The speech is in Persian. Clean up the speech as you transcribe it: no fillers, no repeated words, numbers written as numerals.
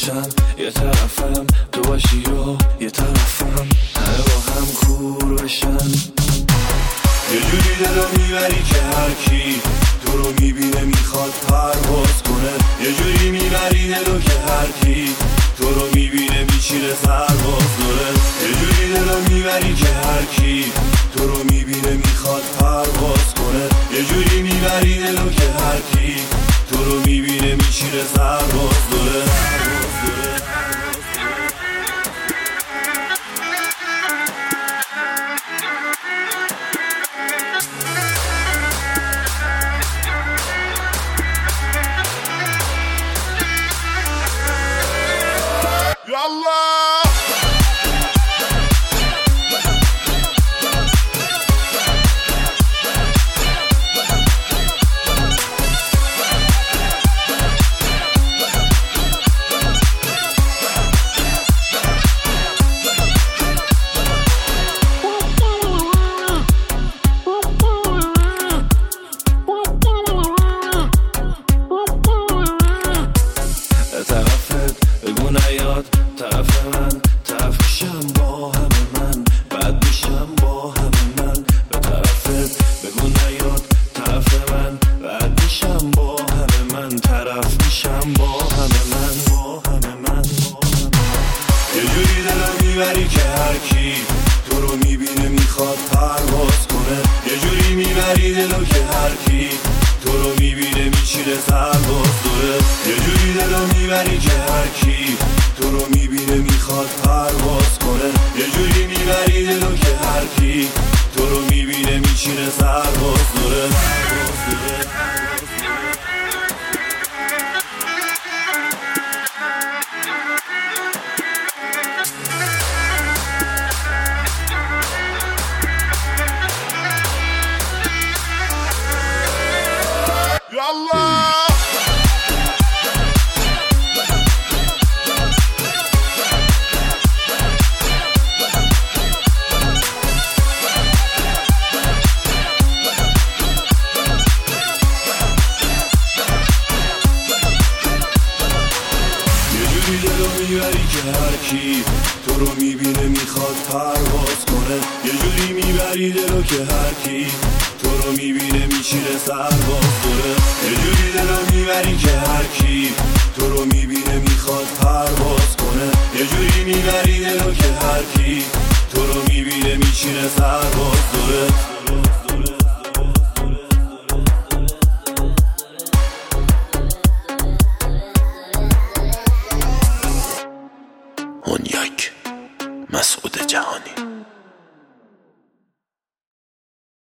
باشن یه طرفم، تو باشی و یه طرفم، همه با هم کور بشن. یه جوری دلو میبری که هر کی تو رو میبینه میخواد پرواز کنه. یه جوری میبری دلو که هر کی تو رو میبینه میشینه سرباز داره. یه جوری دلو میبری که هر کی تو رو میبینه میخواد پرواز کنه. یه جوری میبری دلو که هر کی تو رو میبینه میشینه سرباز داره. بگو نیاد طرف من، طرف میشم با همه من، بد میشم با همه من. به طرفت بگو نیاد طرف من، بد میشم با همه من، طرف میشم با همه من، با همه من. یه جوری دلو میبری که هر کی تو رو میبینه میخواد پرواز کنه. یه جوری میبری دلو که هر کی تو رو میبینه میشینه سرباز دوره. یه جوری دلو میبری که هر کی تو رو میبینه میخواد پرواز کنه. یه جوری میبری دلو که هر کی تو رو میبینه میشینه سرباز دوره. میبری که هر کی تو رو میبینه میخواد پرواز کنه. یه جوری میبری دلو که هر کی تو رو میبینه میشینه سرباز دوره. یه جوری دلو میبری که هر کی تو رو میبینه میخواد پرواز کنه. یه جوری میبری دلو که هر کی تو رو میبینه میشینه سرباز دوره. اون یک مسعود جهانی.